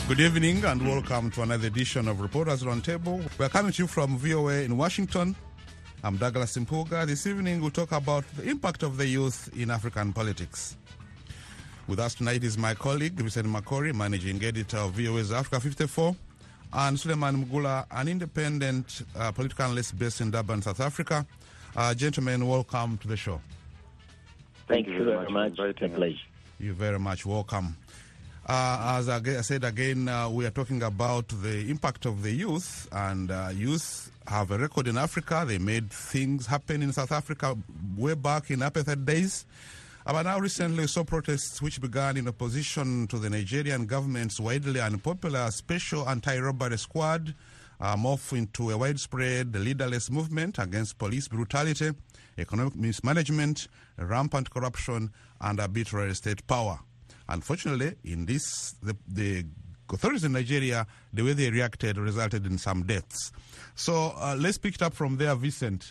Good evening and welcome to another edition of Reporters Roundtable. We're coming to you from VOA in Washington. I'm Douglas Impuga. This evening we'll talk about the impact of the youth in African politics. With us tonight is my colleague, Vincent Makori, managing editor of VOA's Africa 54, and Suleiman Mugula, an independent political analyst based in Durban, South Africa. Gentlemen, welcome to the show. Thank you very much. You're very much welcome. As I said again, we are talking about the impact of the youth, and youth have a record in Africa. They made things happen in South Africa way back in apartheid days. But now recently we saw protests which began in opposition to the Nigerian government's widely unpopular Special Anti-Robbery Squad, morph into a widespread leaderless movement against police brutality, economic mismanagement, rampant corruption, and arbitrary state power. Unfortunately, in this, the authorities in Nigeria, the way they reacted resulted in some deaths. So let's pick it up from there, Vincent.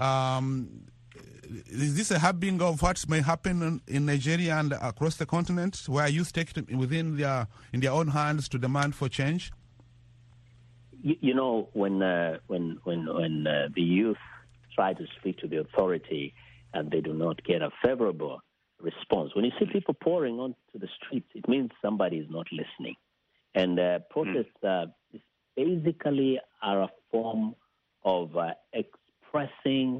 Is this a happening of what may happen in Nigeria and across the continent, where youth take it in their own hands to demand for change? You know, when the youth try to speak to the authority and they do not get a favorable response, when you see people pouring onto the streets, it means somebody is not listening. And protests basically are a form of expressing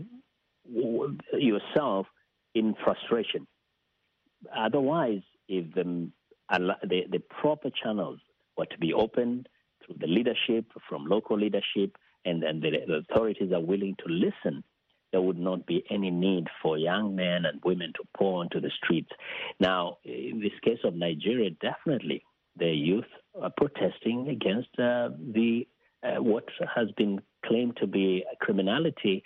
yourself in frustration. Otherwise, if the proper channels were to be opened through the leadership, from local leadership, and the authorities are willing to listen, there would not be any need for young men and women to pour onto the streets. Now, in this case of Nigeria, definitely the youth are protesting against what has been claimed to be a criminality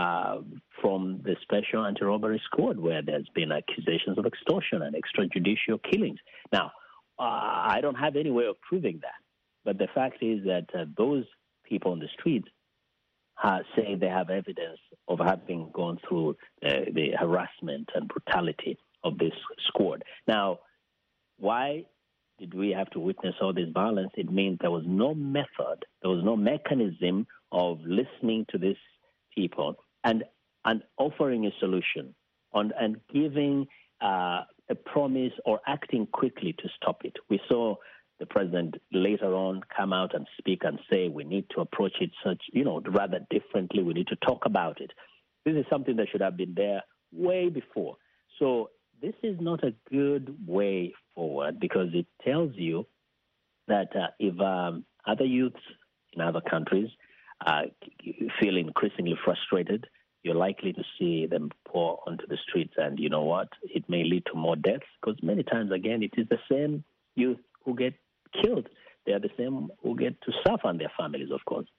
from the Special Anti-Robbery Squad, where there's been accusations of extortion and extrajudicial killings. Now, I don't have any way of proving that, but the fact is that those people on the streets say they have evidence of having gone through the harassment and brutality of this squad. Now, why did we have to witness all this violence? It means there was no method, there was no mechanism of listening to these people and offering a solution and giving a promise or acting quickly to stop it. We saw the president later on come out and speak and say we need to approach it rather differently. We need to talk about it. This is something that should have been there way before. So this is not a good way forward, because it tells you that if other youths in other countries feel increasingly frustrated, you're likely to see them pour onto the streets. And you know what? It may lead to more deaths, because many times, again, it is the same youth who get killed. They are the same who get to suffer, and their families, of course.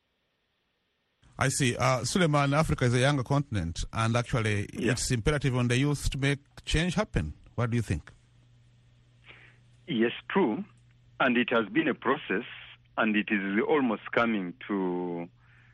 I see. Suleiman, Africa is a younger continent, and actually it's imperative on the youth to make change happen. What do you think? Yes, true. And it has been a process, and it is almost coming to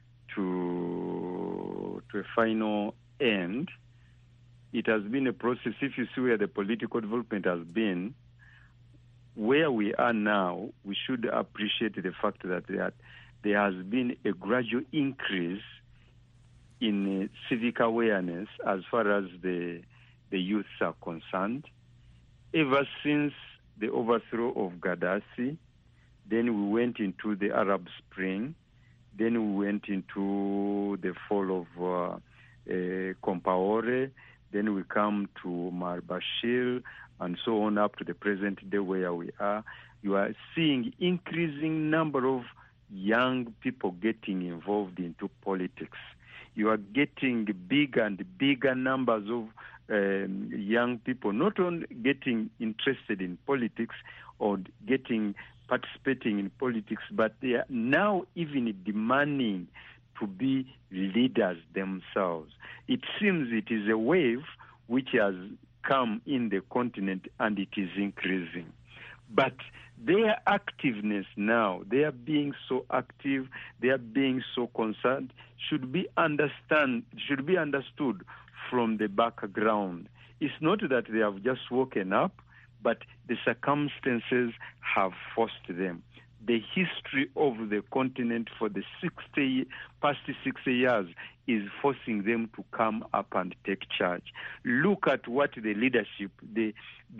a final end. It has been a process. If you see where the political development has been, where we are now, we should appreciate the fact that there has been a gradual increase in civic awareness as far as the youths are concerned. Ever since the overthrow of Gaddafi, then we went into the Arab Spring, then we went into the fall of Compaoré, then we come to Omar Bashir, and so on up to the present day where we are. You are seeing increasing number of young people getting involved into politics. You are getting bigger and bigger numbers of young people not only getting interested in politics or participating in politics, but they are now even demanding to be leaders themselves. It seems it is a wave which has come in the continent, and it is increasing. But their activeness now, they are being so active, they are being so concerned, should be understood from the background. It's not that they have just woken up, but the circumstances have forced them. the history of the continent for the past 60 years is forcing them to come up and take charge. Look at what the leadership, the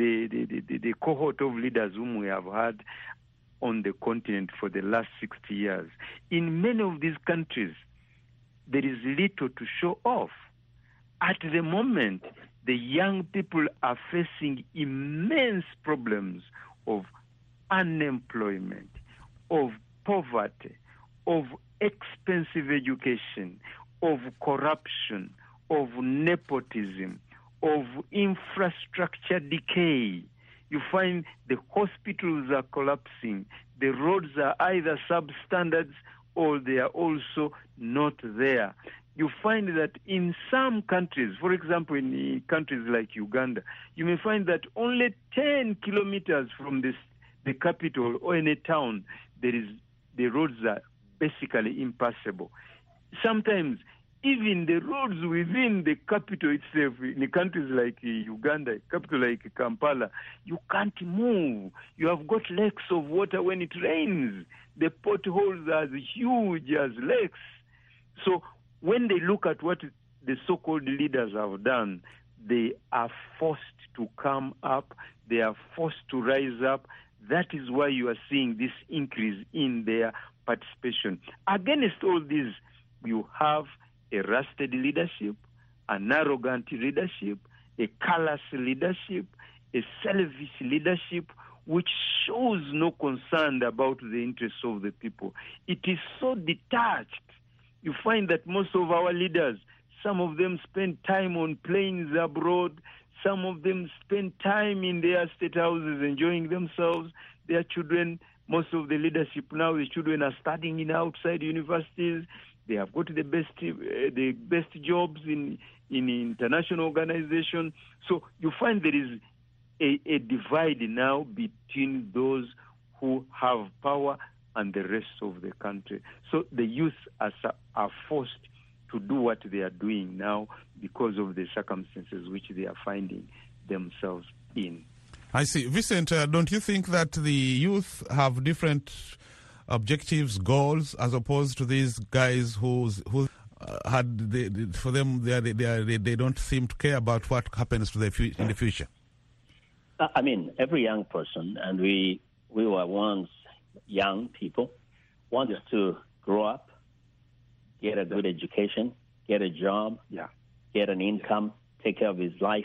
cohort of leaders whom we have had on the continent for the last 60 years. In many of these countries, there is little to show off. At the moment, the young people are facing immense problems of unemployment, of poverty, of expensive education, of corruption, of nepotism, of infrastructure decay. You find the hospitals are collapsing, the roads are either substandards or they are also not there. You find that in some countries, for example, in countries like Uganda, you may find that only 10 kilometers from the capital or in a town, the roads are basically impassable. Sometimes even the roads within the capital itself, in countries like Uganda, capital like Kampala, you can't move. You have got lakes of water when it rains. The potholes are as huge as lakes. So when they look at what the so-called leaders have done, they are forced to come up. They are forced to rise up. That is why you are seeing this increase in their participation. Against all this, you have a rusted leadership, an arrogant leadership, a callous leadership, a selfish leadership, which shows no concern about the interests of the people. It is so detached. You find that most of our leaders, some of them spend time on planes abroad, some of them spend time in their state houses enjoying themselves, their children. Most of the leadership now, the children are studying in outside universities. They have got the best jobs in international organizations. So you find there is a divide now between those who have power and the rest of the country. So the youth are forced to do what they are doing now because of the circumstances which they are finding themselves in. I see. Vincent, don't you think that the youth have different objectives, goals, as opposed to these guys who for them they don't seem to care about what happens to in the future? I mean, every young person, and we were once young people, wants to grow up, get a good education, get a job, get an income, take care of his life,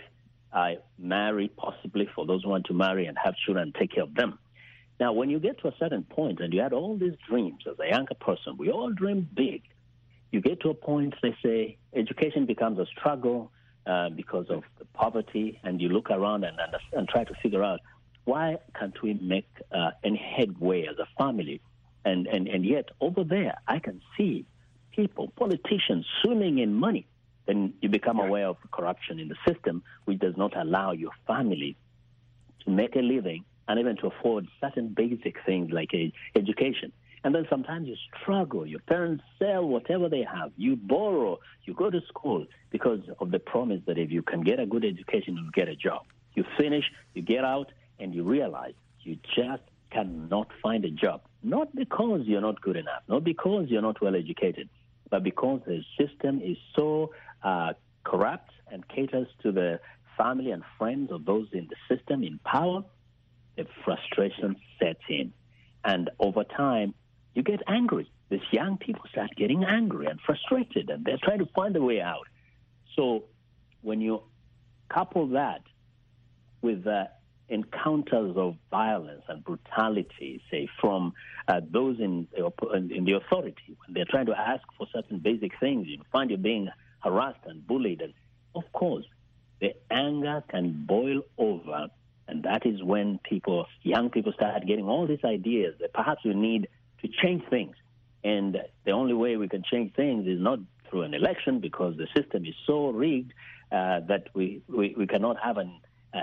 marry possibly for those who want to marry and have children and take care of them. Now, when you get to a certain point and you had all these dreams as a younger person, we all dream big. You get to a point, they say, education becomes a struggle because of the poverty, and you look around and try to figure out, why can't we make any headway as a family? And yet, over there, I can see people, politicians, swimming in money. Then you become aware of corruption in the system, which does not allow your family to make a living and even to afford certain basic things like education. And then sometimes you struggle. Your parents sell whatever they have. You borrow. You go to school because of the promise that if you can get a good education, you'll get a job. You finish, you get out, and you realize you just cannot find a job. Not because you're not good enough, not because you're not well educated, but because the system is so corrupt and caters to the family and friends of those in the system in power. The frustration sets in. And over time, you get angry. These young people start getting angry and frustrated, and they're trying to find a way out. So when you couple that with encounters of violence and brutality, say, from those in the authority, when they're trying to ask for certain basic things, you find you're being harassed and bullied. And, of course, the anger can boil over. And that is when young people start getting all these ideas that perhaps we need to change things. And the only way we can change things is not through an election, because the system is so rigged that we cannot have an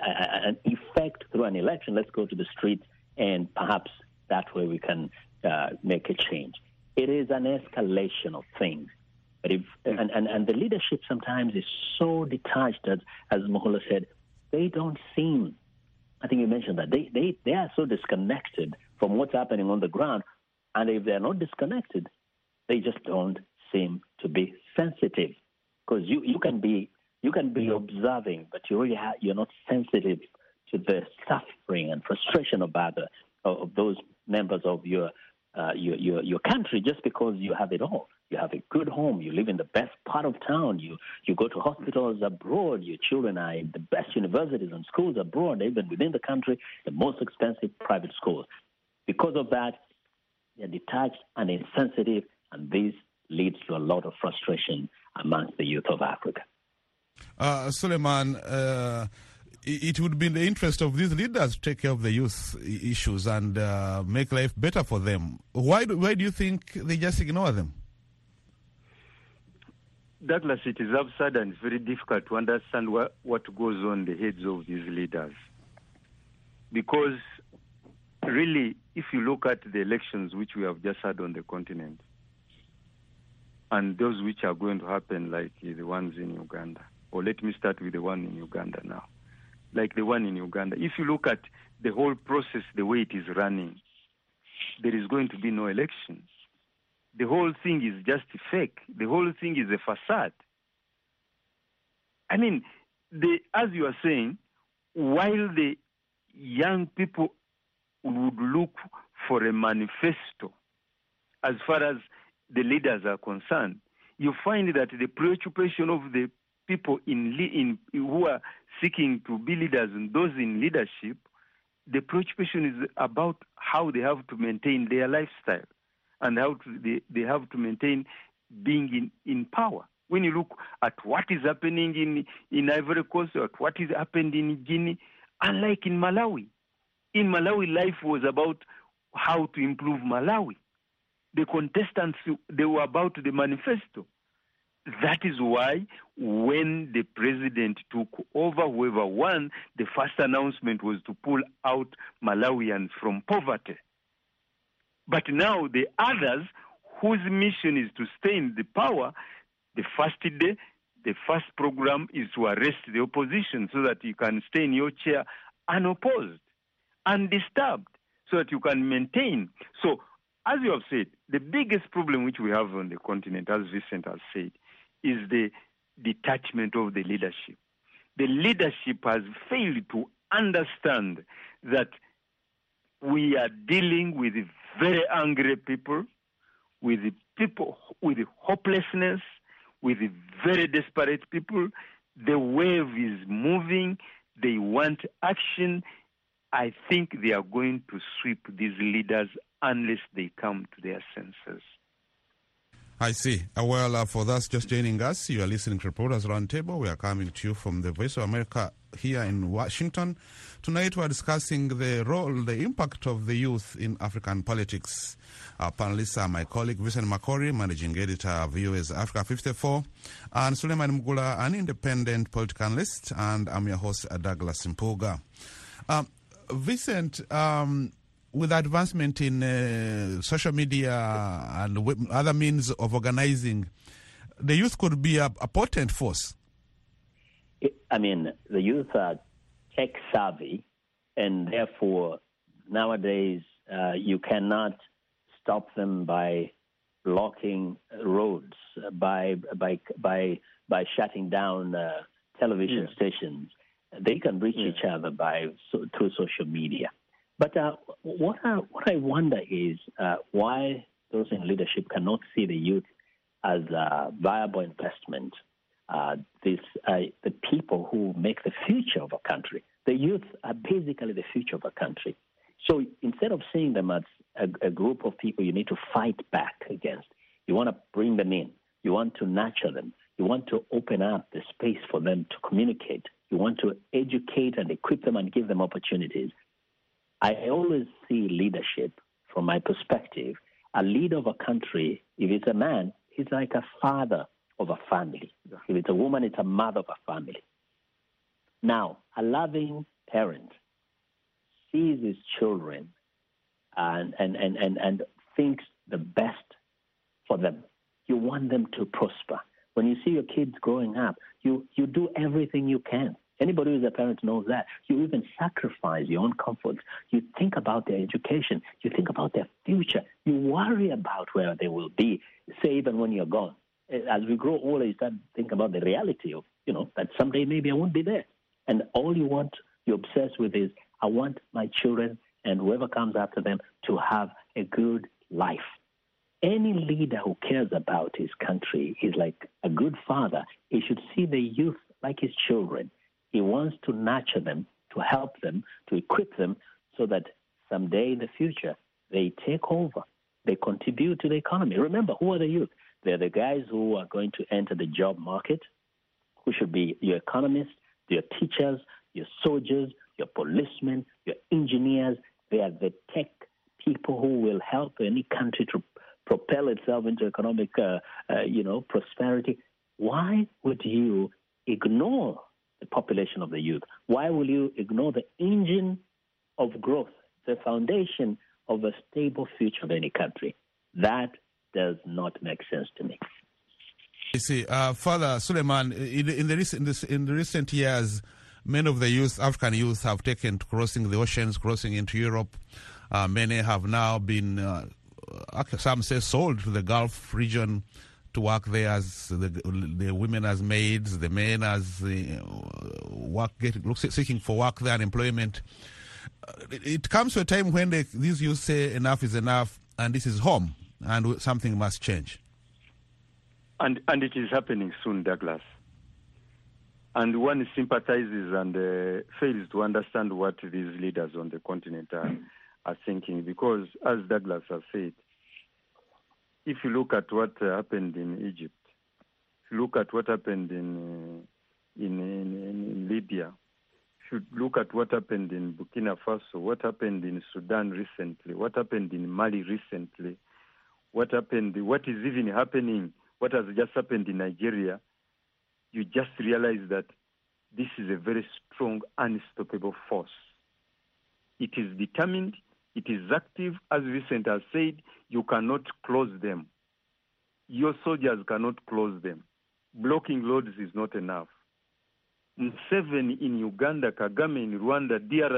effect through an election. Let's go to the streets, and perhaps that way we can make a change. It is an escalation of things. But and the leadership sometimes is so detached, as Mohola said, they don't seem, I think you mentioned that, they are so disconnected from what's happening on the ground. And if they're not disconnected, they just don't seem to be sensitive. Because you can be observing, but you're not sensitive to the suffering and frustration of those members of your country, just because you have it all. You have a good home. You live in the best part of town. You go to hospitals abroad. Your children are in the best universities and schools abroad, even within the country, the most expensive private schools. Because of that, they're detached and insensitive, and this leads to a lot of frustration amongst the youth of Africa. Suleiman, it would be in the interest of these leaders to take care of the youth issues and make life better for them. Why do you think they just ignore them? Douglas, it is absurd and it's very difficult to understand what goes on in the heads of these leaders. Because really, if you look at the elections which we have just had on the continent, and those which are going to happen, like the ones in Uganda, or let me start with the one in Uganda now. Like the one in Uganda, if you look at the whole process, the way it is running, there is going to be no elections. The whole thing is just fake. The whole thing is a facade. I mean, as you are saying, while the young people would look for a manifesto as far as the leaders are concerned, you find that the preoccupation of the people who are seeking to be leaders and those in leadership, the preoccupation is about how they have to maintain their lifestyle and how they have to maintain being in power. When you look at what is happening in Ivory Coast, or what is happened in Guinea, unlike in Malawi. In Malawi, life was about how to improve Malawi. The contestants, they were about the manifesto. That is why when the president took over, whoever won, the first announcement was to pull out Malawians from poverty. But now the others, whose mission is to stay in the power, the first program is to arrest the opposition so that you can stay in your chair unopposed, undisturbed, so that you can maintain. So, as you have said, the biggest problem which we have on the continent, as Vincent has said, is the detachment of the leadership. The leadership has failed to understand that we are dealing with very angry people, with hopelessness, with very desperate people. The wave is moving. They want action. I think they are going to sweep these leaders unless they come to their senses. I see. Well, for those just joining us, you are listening to Reporters Roundtable. We are coming to you from the Voice of America here in Washington. Tonight we are discussing the impact of the youth in African politics. Our panelists are my colleague Vincent Makori, managing editor of VOA's Africa 54, and Suleiman Mgula, an independent political analyst, and I'm your host, Douglas Mpuga. Vincent, with advancement in social media and other means of organizing, the youth could be a potent force. The youth are tech savvy, and therefore nowadays you cannot stop them by blocking roads, by shutting down television stations. They can reach each other through social media. But what I wonder is why those in leadership cannot see the youth as a viable investment. The people who make the future of a country. The youth are basically the future of a country. So instead of seeing them as a group of people you need to fight back against, you want to bring them in. You want to nurture them. You want to open up the space for them to communicate. You want to educate and equip them and give them opportunities. I always see leadership, from my perspective, a leader of a country, if it's a man, he's like a father of a family. If it's a woman, it's a mother of a family. Now, a loving parent sees his children and thinks the best for them. You want them to prosper. When you see your kids growing up, you do everything you can Anybody who's a parent knows that. You even sacrifice your own comforts. You think about their education. You think about their future. You worry about where they will be, say, even when you're gone. As we grow older, you start thinking about the reality of, that someday maybe I won't be there. And all you're obsessed with is, I want my children and whoever comes after them to have a good life. Any leader who cares about his country is like a good father. He should see the youth like his children. He wants to nurture them, to help them, to equip them so that someday in the future they take over. They contribute to the economy. Remember, who are the youth? They're the guys who are going to enter the job market, who should be your economists, your teachers, your soldiers, your policemen, your engineers. They are the tech people who will help any country to propel itself into economic, prosperity. Why would you ignore the population of the youth? Why will you ignore the engine of growth, the foundation of a stable future of any country? That does not make sense to me. You see, Father Suleiman, in the recent years, many of the African youth have taken to crossing the oceans, crossing into Europe. Many have now been, some say, sold to the Gulf region to work there as the women as maids, the men as seeking for work there and employment. It comes to a time when these youth say enough is enough and this is home and something must change. And it is happening soon, Douglas. And one sympathizes and fails to understand what these leaders on the continent are thinking. Because, as Douglas has said, if you look at what happened in Egypt, if you look at what happened in Libya, if you look at what happened in Burkina Faso, what happened in Sudan recently, what happened in Mali recently, what is even happening, what has just happened in Nigeria, you just realize that this is a very strong, unstoppable force. It is determined, it is active. As Vincent has said, you cannot close them. Your soldiers cannot close them. Blocking roads is not enough. Museveni in Uganda, Kagame in Rwanda,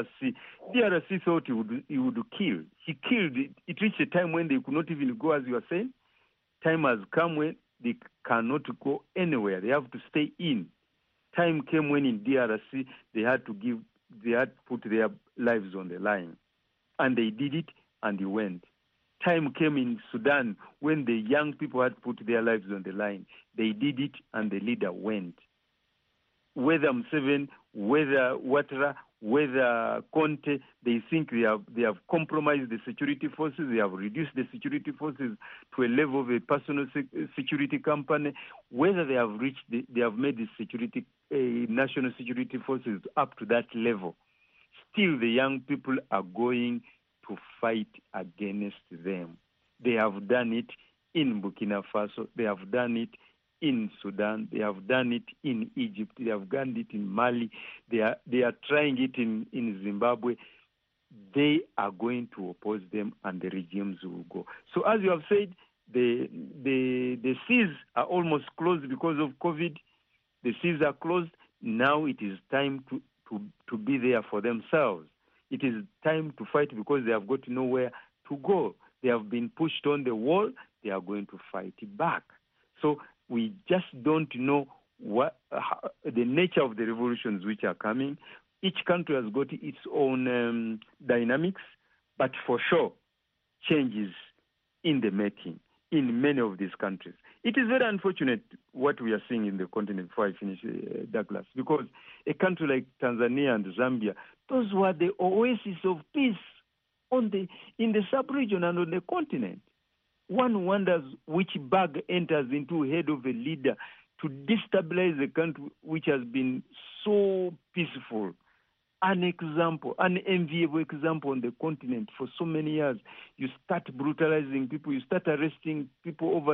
DRC thought he would kill. He killed. It reached a time when they could not even go, as you are saying. Time has come when they cannot go anywhere. They have to stay in. Time came when in DRC they had to put their lives on the line. And they did it, and they went. Time came in Sudan when the young people had put their lives on the line. They did it, and the leader went. Whether Museveni, whether Ouattara, whether Conte, they think they have compromised the security forces. They have reduced the security forces to a level of a personal security company. Whether they have made the national security forces up to that level, still the young people are going to fight against them. They have done it in Burkina Faso. They have done it in Sudan. They have done it in Egypt. They have done it in Mali. They are trying it in Zimbabwe. They are going to oppose them, and the regimes will go. So, as you have said, the seas are almost closed because of COVID. The seas are closed. Now it is time to be there for themselves. It is time to fight because they have got nowhere to go. They have been pushed on the wall. They are going to fight back. So we just don't know the nature of the revolutions which are coming. Each country has got its own dynamics, but for sure, change is in the making in many of these countries. It is very unfortunate what we are seeing in the continent, before I finish, Douglas, because a country like Tanzania and Zambia, those were the oases of peace in the sub-region and on the continent. One wonders which bag enters into the head of a leader to destabilize a country which has been so peaceful. An enviable example on the continent for so many years. You start brutalizing people, you start arresting people over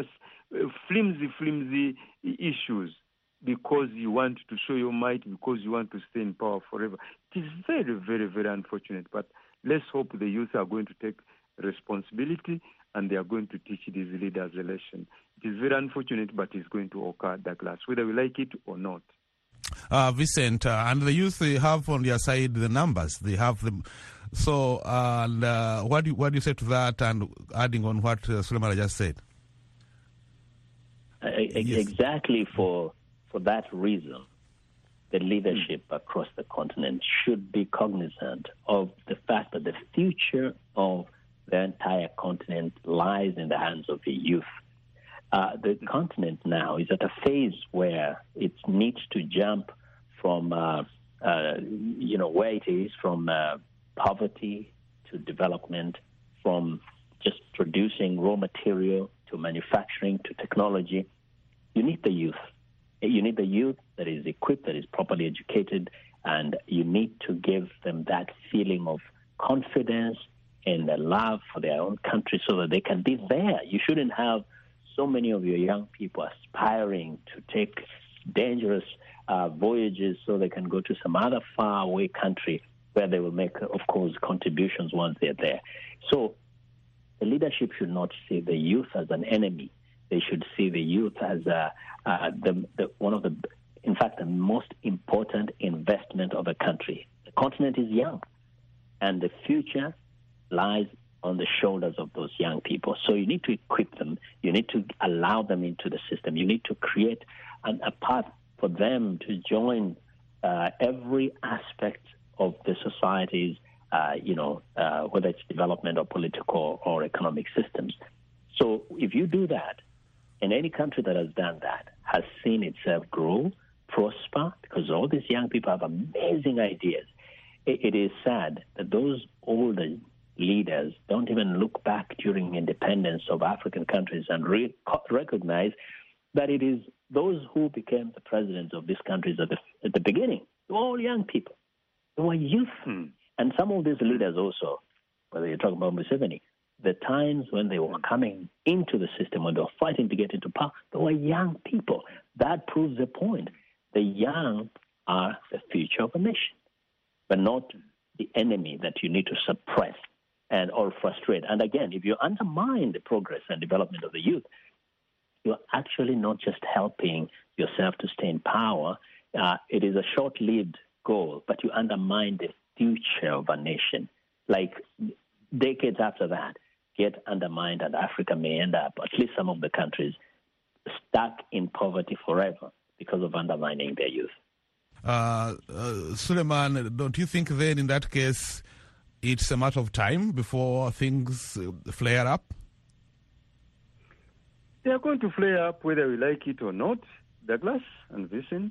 flimsy issues because you want to show your might, because you want to stay in power forever. It is very, very, very unfortunate, but let's hope the youth are going to take responsibility and they are going to teach these leaders a lesson. It is very unfortunate, but it's going to occur, Douglas, whether we like it or not. Vincent, and the youth, they have on their side the numbers. They have them. So, and what do you say to that? And adding on what Suleiman just said. Yes. Exactly for that reason, the leadership across the continent should be cognizant of the fact that the future of the entire continent lies in the hands of the youth. The continent now is at a phase where it needs to jump from, where it is, from poverty to development, from just producing raw material to manufacturing to technology. You need the youth. You need the youth that is equipped, that is properly educated, and you need to give them that feeling of confidence and the love for their own country so that they can be there. You shouldn't have so many of your young people aspiring to take dangerous voyages so they can go to some other faraway country where they will make, of course, contributions once they're there. So the leadership should not see the youth as an enemy. They should see the youth as one of the, in fact, the most important investment of a country. The continent is young, and the future lies on the shoulders of those young people. So you need to equip them. You need to allow them into the system. You need to create a path for them to join every aspect of the society's, whether it's development or political or economic systems. So if you do that, and any country that has done that has seen itself grow, prosper, because all these young people have amazing ideas. It is sad that those older leaders don't even look back during independence of African countries and recognize that it is those who became the presidents of these countries at the beginning. They were all young people. They were youth. And some of these leaders also, whether you're talking about Museveni, the times when they were coming into the system, when they were fighting to get into power, they were young people. That proves the point. The young are the future of a nation, but not the enemy that you need to suppress or frustrate. And again, if you undermine the progress and development of the youth, you're actually not just helping yourself to stay in power. It is a short-lived goal, but you undermine the future of a nation. Like decades after that, get undermined, and Africa may end up, at least some of the countries, stuck in poverty forever because of undermining their youth. Suleiman, don't you think then in that case it's a matter of time before things flare up? They are going to flare up whether we like it or not, Douglas and Vincent.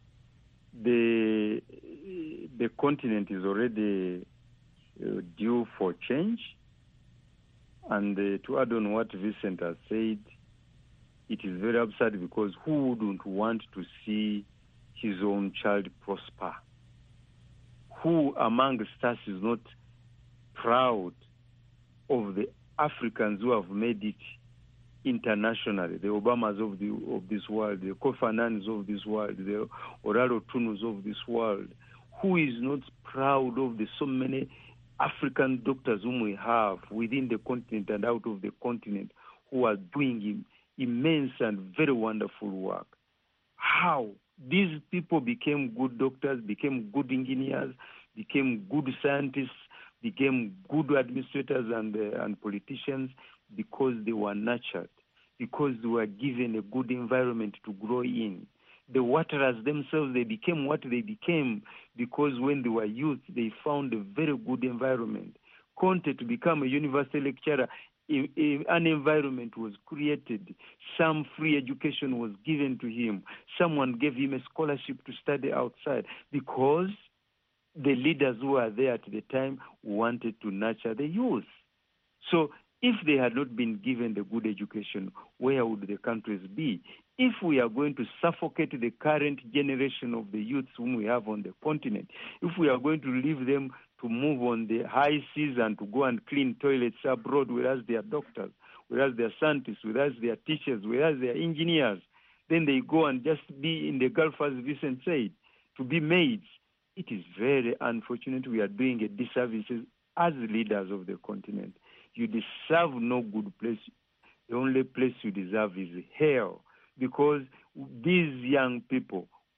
The continent is already due for change. And to add on what Vincent has said, it is very absurd because who wouldn't want to see his own child prosper? Who amongst us is not proud of the Africans who have made it internationally, the Obamas of this world, the Kofi Annans of this world, the Oraro Tunus of this world? Who is not proud of the so many African doctors whom we have within the continent and out of the continent who are doing immense and very wonderful work? How these people became good doctors, became good engineers, became good scientists, became good administrators and politicians because they were nurtured, because they were given a good environment to grow in. The waterers themselves, they became what they became because when they were youth, they found a very good environment. Conte, to become a university lecturer, an environment was created. Some free education was given to him. Someone gave him a scholarship to study outside because the leaders who were there at the time wanted to nurture the youth. So if they had not been given the good education, where would the countries be? If we are going to suffocate the current generation of the youths whom we have on the continent, if we are going to leave them to move on the high seas and to go and clean toilets abroad, whereas they are doctors, whereas they are scientists, whereas they are teachers, whereas they are engineers, then they go and just be in the Gulf, as Vincent said, to be maids. It is very unfortunate. We are doing a disservice as leaders of the continent. You deserve no good place. The only place you deserve is hell, because these young people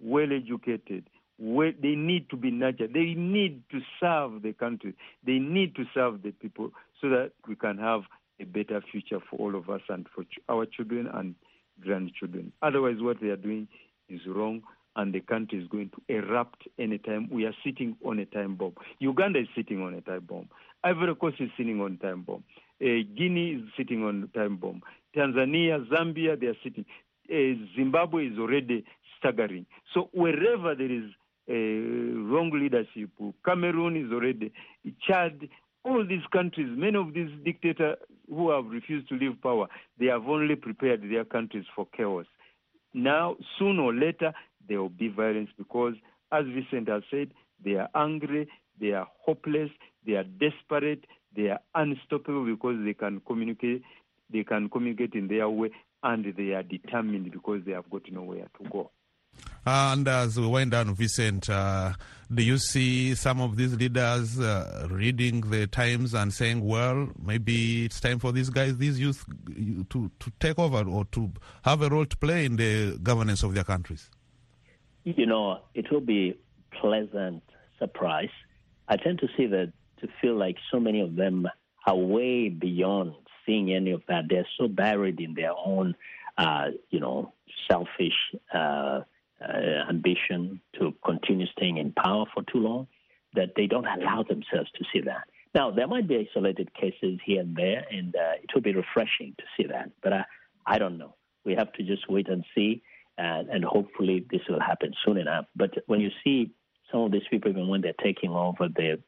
well-educated. They need to be nurtured. They need to serve the country. They need to serve the people so that we can have a better future for all of us and for our children and grandchildren. Otherwise, what they are doing is wrong, and the country is going to erupt anytime. We are sitting on a time bomb. Uganda is sitting on a time bomb. Ivory Coast is sitting on a time bomb. Guinea is sitting on a time bomb. Tanzania, Zambia, they are sitting. Zimbabwe is already staggering. So wherever there is wrong leadership, Cameroon is already, Chad, all these countries, many of these dictators who have refused to leave power, they have only prepared their countries for chaos. Now, sooner or later, there will be violence because, as Vincent has said, they are angry, they are hopeless, they are desperate, they are unstoppable because they can communicate in their way, and they are determined because they have got nowhere to go. And as we wind down, Vincent, do you see some of these leaders reading the Times and saying, well, maybe it's time for these guys, these youth, to take over or to have a role to play in the governance of their countries? You know, it will be pleasant surprise. I tend to feel like so many of them are way beyond seeing any of that. They're so buried in their own, selfish ambition to continue staying in power for too long that they don't allow themselves to see that. Now, there might be isolated cases here and there, and it will be refreshing to see that. But I don't know. We have to just wait and see, and hopefully this will happen soon enough. But when you see some of these people, even when they're taking over,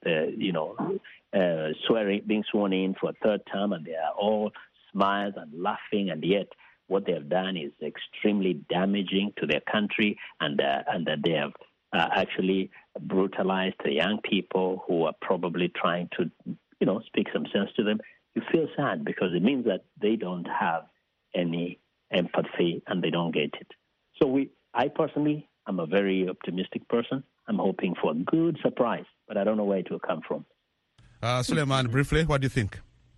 being sworn in for a third term, and they are all smiles and laughing, and yet what they have done is extremely damaging to their country, and that they have actually brutalized the young people who are probably trying to, speak some sense to them. You feel sad because it means that they don't have any empathy and they don't get it. So I personally am a very optimistic person. I'm hoping for a good surprise, but I don't know where it will come from. Suleiman, briefly, what do you think?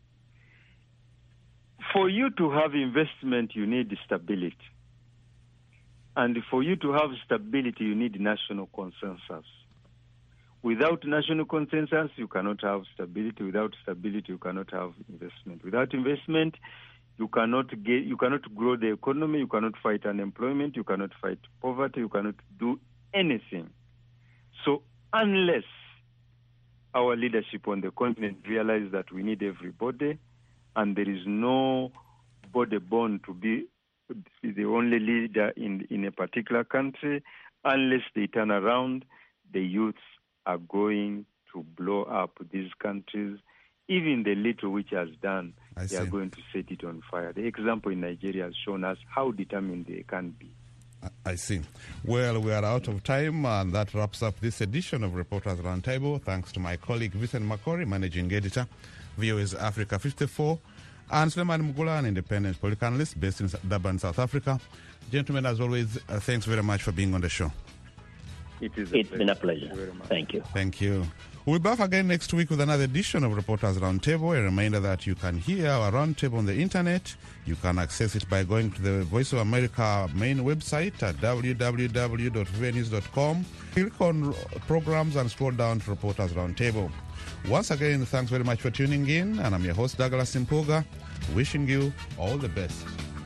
For you to have investment, you need stability. And for you to have stability, you need national consensus. Without national consensus, you cannot have stability. Without stability, you cannot have investment. Without investment, you cannot grow the economy, you cannot fight unemployment, you cannot fight poverty, you cannot do anything. So unless our leadership on the continent realize that we need everybody, and there is no body born to be the only leader in a particular country, unless they turn around, the youths are going to blow up these countries. Even the little which has done, they are going to set it on fire. The example in Nigeria has shown us how determined they can be. I see. Well, we are out of time, and that wraps up this edition of Reporters Roundtable. Thanks to my colleague Vincent Makori, Managing Editor, VOA's Africa 54, and Suleiman Mugula, an independent political analyst based in Durban, South Africa. Gentlemen, as always, thanks very much for being on the show. It's been a pleasure. Thank you. Thank you. We'll be back again next week with another edition of Reporters Roundtable. A reminder that you can hear our roundtable on the internet. You can access it by going to the Voice of America main website at www.voanews.com. Click on programs and scroll down to Reporters Roundtable. Once again, thanks very much for tuning in, and I'm your host, Douglas Impuga, wishing you all the best.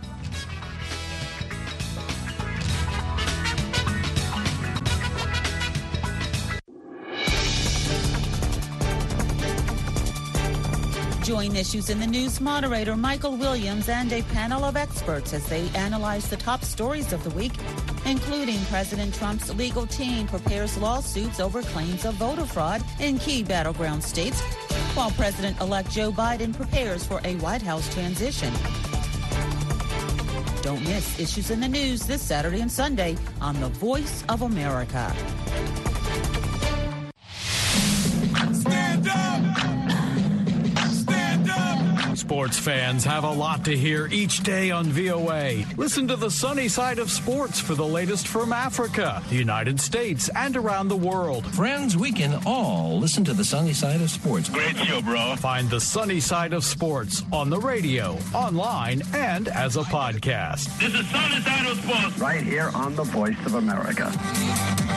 Join Issues in the News moderator Michael Williams and a panel of experts as they analyze the top stories of the week, including President Trump's legal team prepares lawsuits over claims of voter fraud in key battleground states, while President-elect Joe Biden prepares for a White House transition. Don't miss Issues in the News this Saturday and Sunday on The Voice of America. Stand up! Stand up! Sports Sports fans have a lot to hear each day on VOA. Listen to the sunny side of sports for the latest from Africa, the United States, and around the world. Friends, we can all listen to the sunny side of sports. Great show, bro. Find the sunny side of sports on the radio, online, and as a podcast. This is Sunny Side of Sports. Right here on the Voice of America.